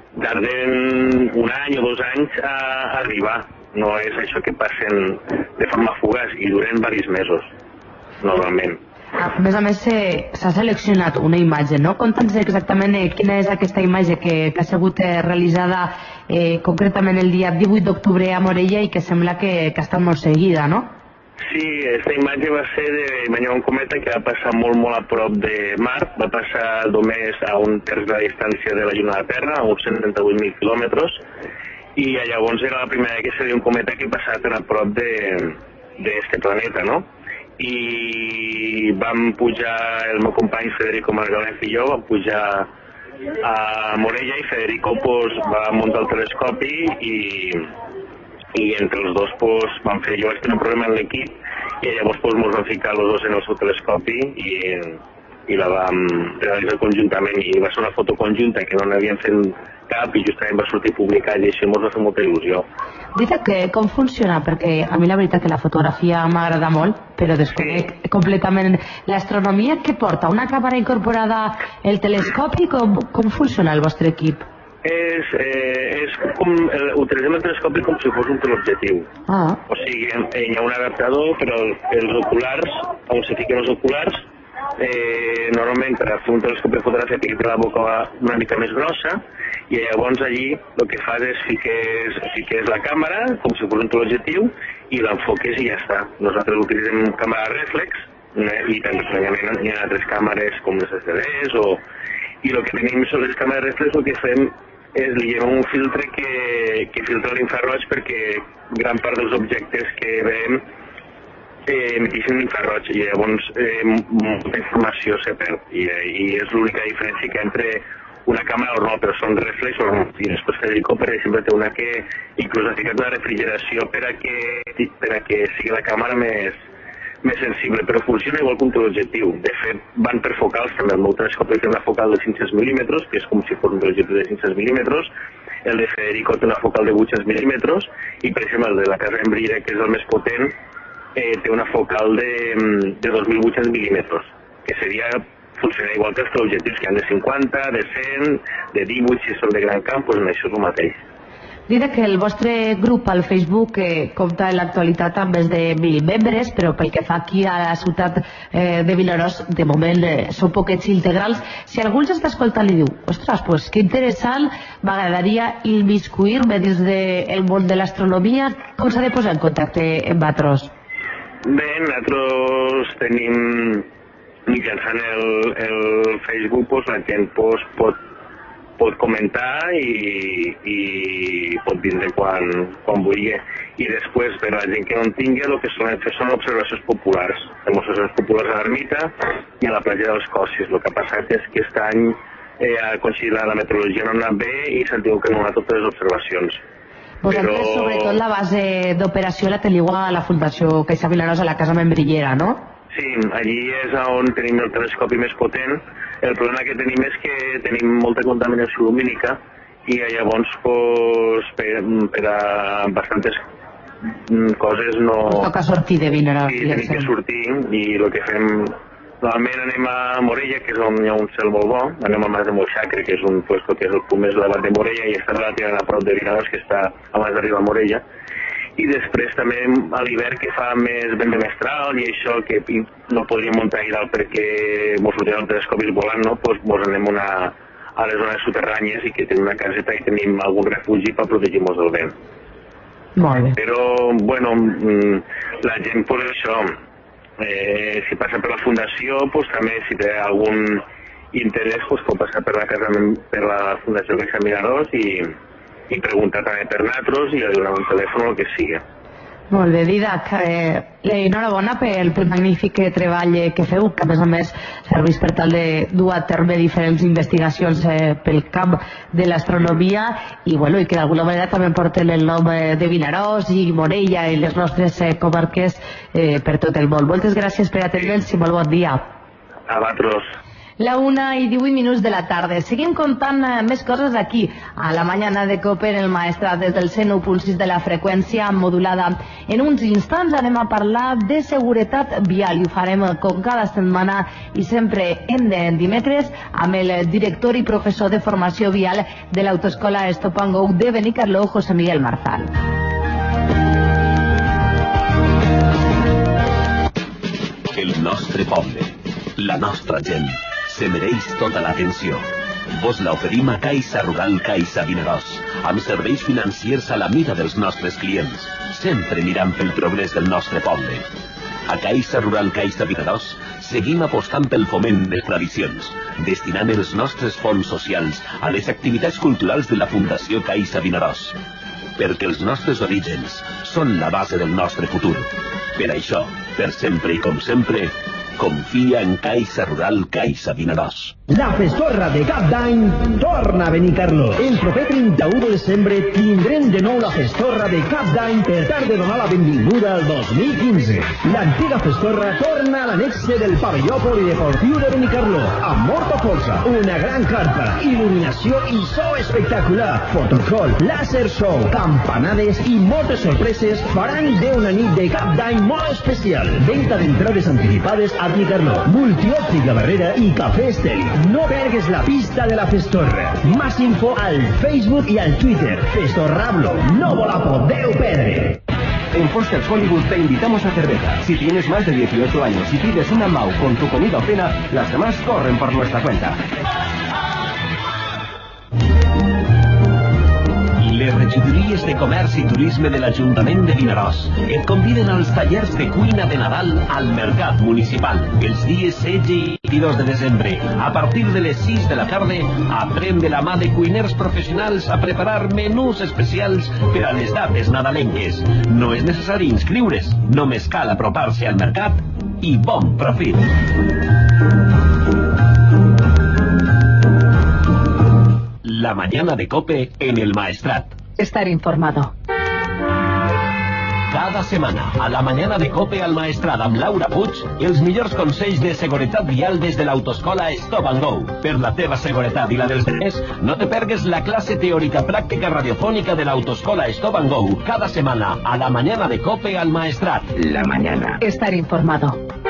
C: tarden un any o dos anys a arribar, no és això que passen de forma fugaç i duren diversos mesos. Normalment.
A: A més a més, s'ha seleccionat una imatge, no? Conta'ns exactament eh, quina és aquesta imatge que, que ha sigut eh, realitzada eh, concretament el dia divuit d'octubre a Morella i que sembla que, que ha estat molt seguida, no?
C: Sí, aquesta imatge va ser de hi ha un cometa que va passar molt, molt a prop de Mart, va passar només a un terç de la distància de la Lluna de la Terra, a uns cent trenta-vuit mil quilòmetres, i llavors era la primera que seria un cometa que passava tan a prop d'aquest planeta, no? I vam pujar, el meu company Federico Margalef i jo vam pujar a Morella i Federico pues, va muntar el telescopi i, i entre els dos pues, vam fer, jo vaig tenir un problema en l'equip i llavors pues, ens vam ficar els dos en el seu telescopi i, i la vam realitzar conjuntament i va ser una foto conjunta que no n'havíem fet cap i justament va sortir publicat i això ens va fer molta il·lusió.
A: Dita que com funciona, perquè a mi la veritat que la fotografia m'agrada molt, però desconec sí. completament l'astronomia. Què porta? Una càmera incorporada al telescopi? Com, com funciona el vostre equip?
C: És, eh, és com, el, utilitzem el telescopi com si fos un teleobjectiu. Ah. O sigui, hi ha un adaptador, però els oculars, on se fiquen els oculars, eh, normalment per a fer un telescopi de fotografia fiques la boca una mica més grossa i llavors allí el que fas és fiques, fiques la càmera com si fos un teleobjectiu i l'enfoques i ja està. Nosaltres utilitzem càmera reflex eh, i també hi ha altres càmeres com les S Ds o... i el que tenim sobre les càmeres reflex el que fem és li llevem un filtre que, que filtra l'infraroig perquè gran part dels objectes que veiem eh, emetixen infraroig i llavors eh, molta informació se perd i, i és l'única diferència que entre una càmera normal, però són reflex o no. I després Federico, per exemple, té una que inclús ha ficat una refrigeració per a que, per a que sigui la càmera més, més sensible, però funciona igual que un teleobjectiu. De fet, van per focals, també el meu telescopi té una focal de cinc-cents mil·límetres, que és com si fos un teleobjectiu de cinc-cents mil·límetres, el de Federico té una focal de vuit-cents mil·límetres, i per exemple el de la casa Embrira, que és el més potent, eh, té una focal de, de dos mil vuit-cents mil·límetres, que seria... funciona igual que els teleobjectius que han de cinquanta, de cent, de divuit, si són de gran camp, doncs això és el mateix.
A: Diré que el vostre grup al Facebook eh, compta en l'actualitat amb més de mil membres, però pel que fa aquí a la ciutat eh, de Vinaròs, de moment eh, són poquets integrals. Si algú ens està escoltant i diu, ostres, pues, que interessant, m'agradaria immiscuir-me dins del món de l'astronomia, com s'ha de posar en contacte amb vosaltres?
C: Bé, nosaltres tenim... mitjançant el, el Facebook pues, la gent pues, pot, pot comentar i, i pot vindre quan, quan vulgui. I després, per a la gent que no en tingui, el que solen fer són observacions populars. Fem observacions populars a l'ermita i a la platja dels Cossis. El que ha passat és que aquest any eh, ha coincidit la meteorologia no ha anat bé i s'han tingut que anul·lar totes les observacions.
A: Vosaltres, però... sobretot, la base d'operació la teniu a la Fundació Caixa Vinaròs a la Casa Membrillera, no?
C: Sí, allí és on tenim el telescopi més potent. El problema que tenim és que tenim molta contaminació lumínica i llavors pues, per, per a bastantes coses no...
A: Us toca sortir de Vinaròs.
C: Sí, tenim que sortir i el que fem... Normalment anem a Morella, que és on hi ha un cel molt bo, anem al Mas de Moixacre, que és un puesto que és el punt més elevat de Morella i està relativament a prop de Vinaròs, que està abans d'arribar a Morella. I després també a l'hivern que fa més vent de mestral i això que no podríem muntar allà dalt perquè mos sortiran els telescopis volant, no? Pues mos anem una, a les zones soterranyes i que tenim una caseta i tenim algun refugi per protegir-nos del vent.
A: Molt bé.
C: Però, bueno, la gent, pues això, eh, si passa per la fundació, pues també si té algun interès, pues pot passar per la casa, per la Fundació Caixa Vinaròs i i preguntar també per nosaltres i donar un telèfon o el que sigui.
A: Molt bé, Didac, eh, enhorabona pel magnífic treball que feu, que a més a més serveix per tal de dur a terme diferents investigacions eh, pel camp de l'astronomia i, bueno, i que d'alguna manera també porten el nom de Vinaròs i Morella i les nostres eh, comarques eh, per tot el món. Moltes gràcies per atendre'ns i molt bon dia.
C: A vosaltres.
A: La una y divuit minuts de la tarde. Seguim contant eh, més coses aquí, a la mañana de COPE en el Maestrat des del cent u punt sis de la freqüència modulada. En uns instants anem a parlar de seguretat vial i ho farem com cada setmana i sempre en dimecres amb el director i professor de formació vial de l'Autoescola Stop and Go de Benicarló, José Miguel Marzal.
B: El nostre poble, la nostra gent, se mereix tota l'atenció. Vos la oferim a Caixa Rural Caixa Vinaròs, amb serveis financiers a la mida dels nostres clients, sempre mirant pel progrés del nostre poble. A Caixa Rural Caixa Vinaròs seguim apostant pel foment de tradicions, destinant els nostres fons socials a les activitats culturals de la Fundació Caixa Vinaròs, perquè els nostres orígens són la base del nostre futur. Per això, per sempre i com sempre, Confia en Caixa Rural Caixa Vinaròs.
H: La Festorra de Cap d'Any torna a Benicarló. El proper trenta-u de desembre tindrem de nou la Festorra de Cap d'Any per tal de donar la benvinguda al dos mil quinze. L'antiga Festorra torna a l'anexe del pavelló polideportiu de Benicarló, amb molta força, una gran carpa, il·luminació i so espectacular, fotocol, láser show, campanades i moltes sorpreses faran d'una nit de Cap d'Any molt especial. Venta d'entrades anticipades a Benicarló, multiòptica Barrera i Cafè Estel. No pergues la pista de la Festorra. Más info al Facebook y al Twitter. Festorrablo, no vos la podeu perdre.
K: En Foster's Hollywood te invitamos a cerveza. Si tienes más de dieciocho años y pides una M A U con tu comida o cena, las demás corren por nuestra cuenta.
B: Les regidories de Comerç i Turisme de l'Ajuntament de Vinaròs et conviden als tallers de cuina de Nadal al Mercat Municipal els dies setze i vint-i-dos de desembre. A partir de les sis de la tarda, aprèn de la mà de cuiners professionals a preparar menús especials per a les dates nadalenques. No és necessari inscriure's, només cal apropar-se al mercat i bon profit. La mañana de COPE en el Maestrat.
A: Estar informado.
B: Cada semana, a la mañana de COPE al Maestrat amb Laura Puig, els millors consells de seguretat vial des de l'autoescola Stop and Go. Per la teva seguretat i la dels demés, no te pergues la clase teòrica pràctica radiofònica de l'autoescola Stop and Go. Cada semana, a la mañana de COPE al Maestrat.
C: La mañana.
A: Estar informado.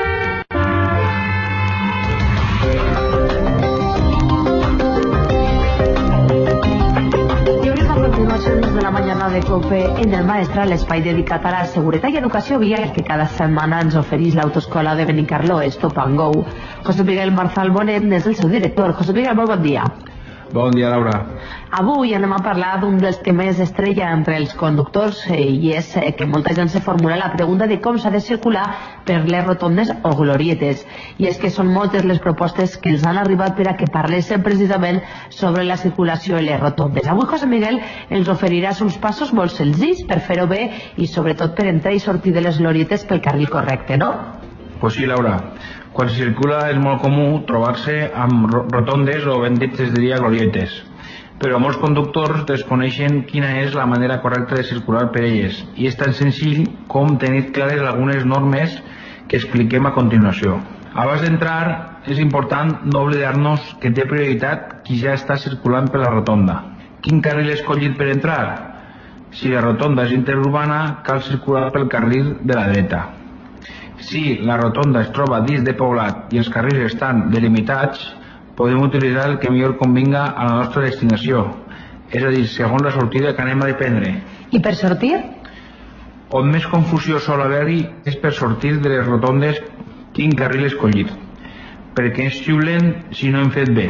A: De la mañana de COPE en el Maestrat, l'espai dedicat a la seguretat i educació vial que cada setmana ens ofereix l'autoescola de Benicarló, Stop and Go. José Miguel Marzal Bonet n'és el seu director. José Miguel, molt bon dia.
L: Bon dia, Laura.
A: Avui anem a parlar d'un dels temes estrella entre els conductors eh, i és eh, que molta gent se formula la pregunta de com s'ha de circular per les rotondes o glorietes. I és que són moltes les propostes que ens han arribat per a que parlessin precisament sobre la circulació en les rotondes. Avui José Miguel ens oferiràs uns passos molt senzills per fer-ho bé i sobretot per entrar i sortir de les glorietes pel carril correcte, no?
L: Pues sí, Laura. Quan se circula és molt comú trobar-se amb rotondes o ben dit es diria glorietes, però molts conductors desconeixen quina és la manera correcta de circular per elles i és tan senzill com tenir clares algunes normes que expliquem a continuació. Abans d'entrar és important no oblidar-nos que té prioritat qui ja està circulant per la rotonda. Quin carril he escollit per entrar? Si la rotonda és interurbana, cal circular pel carril de la dreta. Si la rotonda es troba dins de poblat i els carrils estan delimitats, podem utilitzar el que millor convinga a la nostra destinació, és a dir, segons la sortida que anem a prendre.
A: I per sortir?
L: On més confusió sol haver-hi és per sortir de les rotondes quin carril escollir, perquè ens xiulen si no hem fet bé.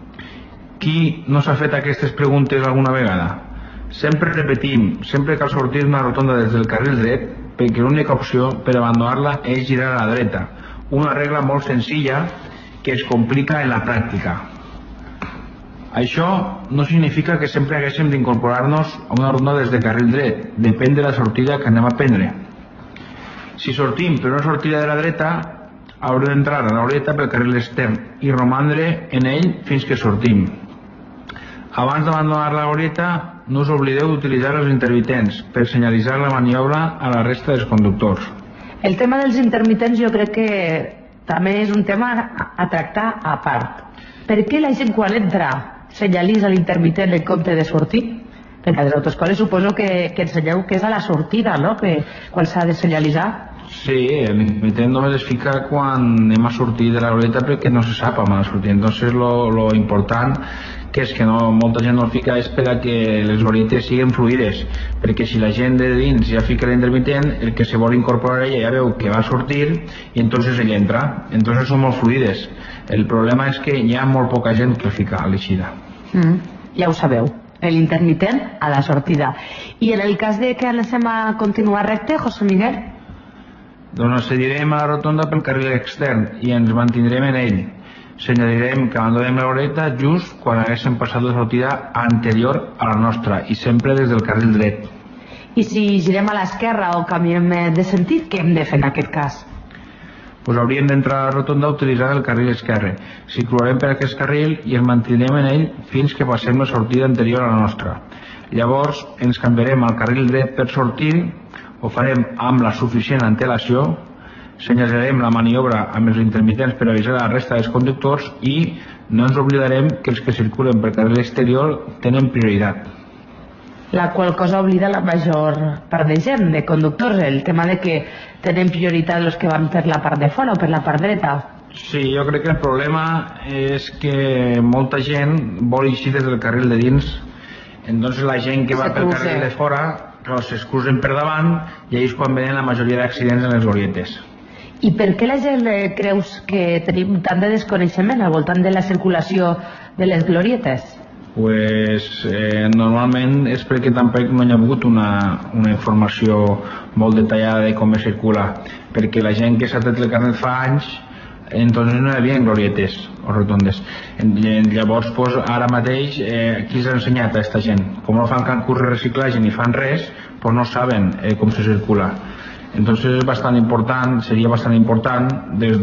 L: Qui no s'ha fet aquestes preguntes alguna vegada? Sempre repetim, sempre cal sortir d'una rotonda des del carril dret, perquè l'única opció per abandonar-la és girar a la dreta, una regla molt senzilla que es complica en la pràctica. Això no significa que sempre haguéssim d'incorporar-nos a una ronda des del carril dret, depèn de la sortida que anem a prendre. Si sortim per una sortida de la dreta, haurem d'entrar a la glorieta pel carril extern i romandre en ell fins que sortim. Abans d'abandonar la glorieta, no us oblideu d'utilitzar els intermitents per senyalitzar la maniobra a la resta dels conductors.
A: El tema dels intermitents jo crec que també és un tema a tractar a part. Per què la gent quan entra senyalitza l'intermitent en compte de sortir? Perquè a les autoescoles suposo que, que ensenyeu que és a la sortida, no? Que quan s'ha de senyalitzar.
L: Sí, l'intermitent només es fica quan anem a sortir de la glorieta perquè no se sap on ha de sortir. Entonces lo, lo important que és que no, molta gent no el fica és per a que les glorietes siguin fluides, perquè si la gent de dins ja fica l'intermitent, el que se vol incorporar ella ja veu que va a sortir i entonces ella entra, entonces són molt fluides. El problema és que hi ha molt poca gent que el fica a l'eixida.
A: Mm, ja ho sabeu, l'intermitent a la sortida. I en el cas de que anem a continuar recte, José Miguel?
L: Doncs cedirem a la rotonda pel carril extern i ens mantindrem en ell. Senyalirem que abandonem la glorieta just quan haguéssim passat la sortida anterior a la nostra i sempre des del carril dret.
A: I si girem a l'esquerra o canviem de sentit, què hem de fer en aquest cas?
L: pues haurien d'entrar a la rotonda utilitzant el carril esquerre. Circularem per aquest carril i ens mantindrem en ell fins que passem la sortida anterior a la nostra. Llavors ens canviarem al carril dret per sortir, ho farem amb la suficient antelació, senyalitzarem la maniobra amb els intermitents per avisar la resta dels conductors i no ens oblidarem que els que circulen per carril exterior tenen prioritat.
A: La qual cosa oblida la major part de gent, de conductors, el tema de que tenen prioritat els que van per la part de fora o per la part dreta.
L: Sí, jo crec que el problema és que molta gent vol eixir des del carril de dins, entonces la gent que va pel carril de fora s'excusen per davant i ahí és quan venen la majoria d'accidents en les glorietes.
A: I per què la gent creus que tenim tant de desconeixement al voltant de la circulació de les glorietes?
L: Pues, eh, normalment és perquè tampoc no hi ha hagut una, una informació molt detallada de com es circula, perquè la gent que s'ha tret el carnet fa anys entonces no hi havia glorietes o rotondes. Llavors pues, ara mateix eh, qui s'ha ensenyat a aquesta gent? Com no fan cap curs de reciclatge ni fan res, pues no saben eh, com se circula. Entonces es bastante important, sería bastante importante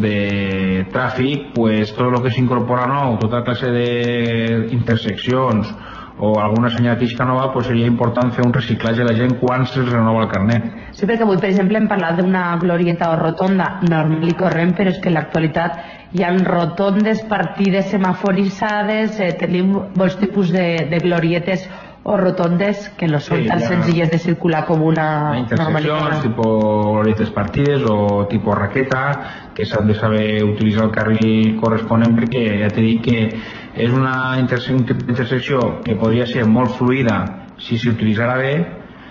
L: desde tràfic, pues todo lo que s'incorpora nou, tota clase de interseccions o alguna senyalització nova, pues seria important fer un reciclatge de la gent quan se'ls renova el carnet.
A: Sí, perquè avui, per exemple, hem parlat d'una glorieta o rotonda normal i corrent, però és que en l'actualitat hi ha rotondes, partides semaforitzades, eh, tenim molts tipus de, de glorietes o rotondes que no són sí, tan senzilles de circular com una
L: interseccions, tipus glorietes partides o tipus raqueta, que s'han de saber utilitzar el carril corresponent, perquè ja t'he dit que és una intersecció que podria ser molt fluida si s'utilitzara bé,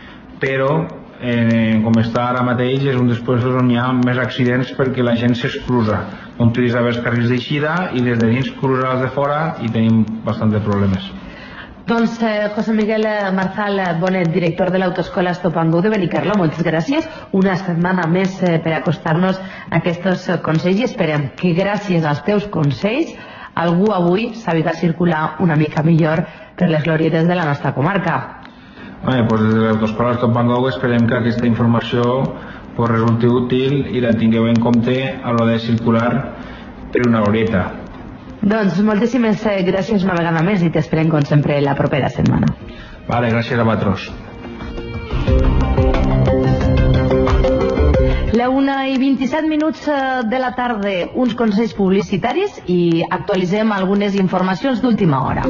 L: però eh, com està ara mateix és un dels puestos on hi ha més accidents perquè la gent s'excruza, no utilitza bé els carrils d'eixida i des de dins cruza els de fora i tenim bastants problemes.
A: Doncs eh, José Miguel Marzal Bonet, director de l'Autoescola Stop and Go de Benicarló, moltes gràcies. Una setmana més eh, per acostar-nos a aquests consells i esperem que gràcies als teus consells algú avui sàpiga circular una mica millor per les glorietes de la nostra comarca.
L: Bé, doncs des de l'Autoescola Stop and Go esperem que aquesta informació pues, resulti útil i la tingueu en compte a l'hora de circular per una glorieta.
A: Doncs moltíssimes gràcies una vegada més i t'esperem com sempre la propera setmana.
L: Vale, gràcies a vosaltres.
A: La una i vint-i-set minuts de la tarda, uns consells publicitaris i actualitzem algunes informacions d'última hora.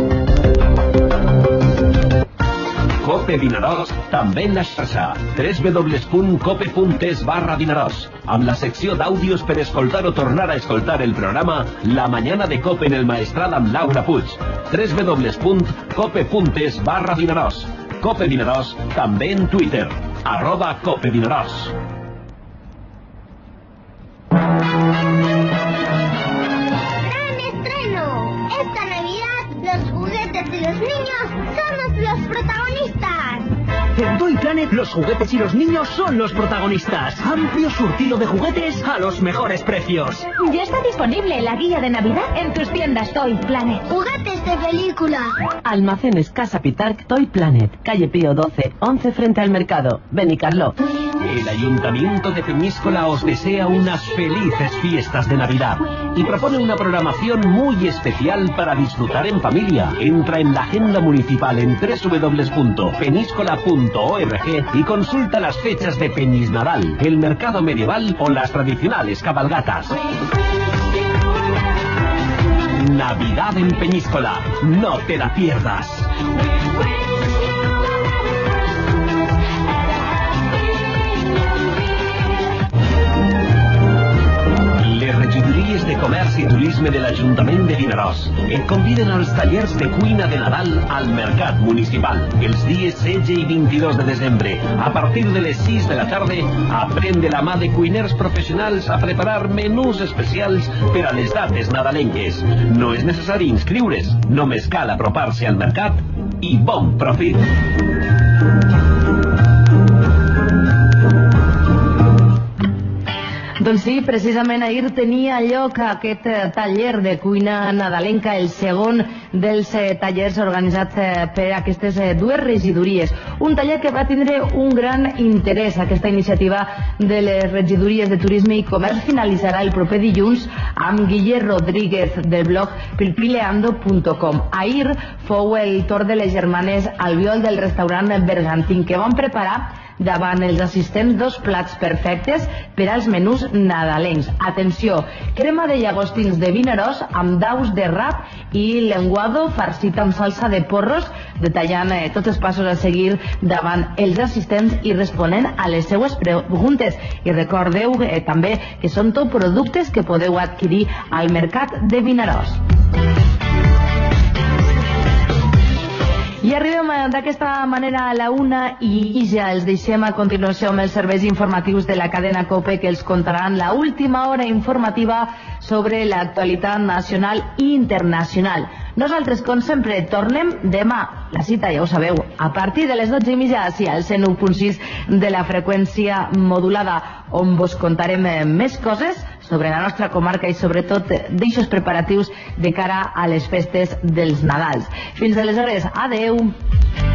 B: Cope Vinaròs també en l'Expressa. w w w punt cope punt es barra Vinaròs. Amb la secció d'àudios per escoltar o tornar a escoltar el programa La Mañana de Cope en el Maestrat amb Laura Puig. w w w punt cope punt es barra Vinaròs. Cope Vinaròs també en Twitter. Arroba Cope Vinaròs.
M: ¡Gran estreno! Esta Navidad los juguetes de los niños somos los protagonistas.
D: En Toy Planet, los juguetes y los niños son los protagonistas. Amplio surtido de juguetes a los mejores precios.
E: Ya está disponible la guía de Navidad en tus tiendas Toy Planet.
M: Juguetes de película.
G: Almacenes Casa Pitarc Toy Planet, calle Pío doce, once frente al mercado, Benicarló.
B: El Ayuntamiento de Peñíscola os desea unas felices fiestas de Navidad y propone una programación muy especial para disfrutar en familia. Entra en la agenda municipal en w w w punto peñíscola punto org y consulta las fechas de Peñisnadal, el mercado medieval o las tradicionales cabalgatas. Navidad en Peñíscola, no te la pierdas. Les regidories de Comerç i Turisme de l'Ajuntament de Vinaròs et conviden als tallers de cuina de Nadal al Mercat Municipal els dies setze i vint-i-dos de desembre. A partir de les sis de la tarda, aprèn de la mà de cuiners professionals a preparar menús especials per a les dates nadalenques. No és necessari inscriure's, només cal apropar-se al mercat i bon profit.
A: Doncs sí, precisament ahir tenia lloc aquest taller de cuina nadalenca, el segon dels tallers organitzats per aquestes dues regidories. Un taller que va tindre un gran interès. Aquesta iniciativa de les regidories de Turisme i Comerç finalitzarà el proper dilluns amb Guille Rodríguez del blog pilpileando punt com. Ahir fou el torn de les germanes Albiol del restaurant Bergantín, que van preparar davant els assistents dos plats perfectes per als menús nadalencs. Atenció, crema de llagostins de Vinaròs amb daus de rap i lenguado farcit amb salsa de porros, detallant eh, tots els passos a seguir davant els assistents i responent a les seues preguntes. I recordeu eh, també que són tot productes que podeu adquirir al mercat de Vinaròs. I arribem d'aquesta manera a la una i ja els deixem a continuació amb els serveis informatius de la cadena COPE, que els contaran la última hora informativa sobre l'actualitat nacional i internacional. Nosaltres, com sempre, tornem demà. La cita, ja ho sabeu, a partir de les dotze i mitja, sí, al cent u punt sis de la freqüència modulada, on vos contarem més coses sobre la nostra comarca i sobretot d'eixos preparatius de cara a les festes dels Nadals. Fins aleshores, adeu!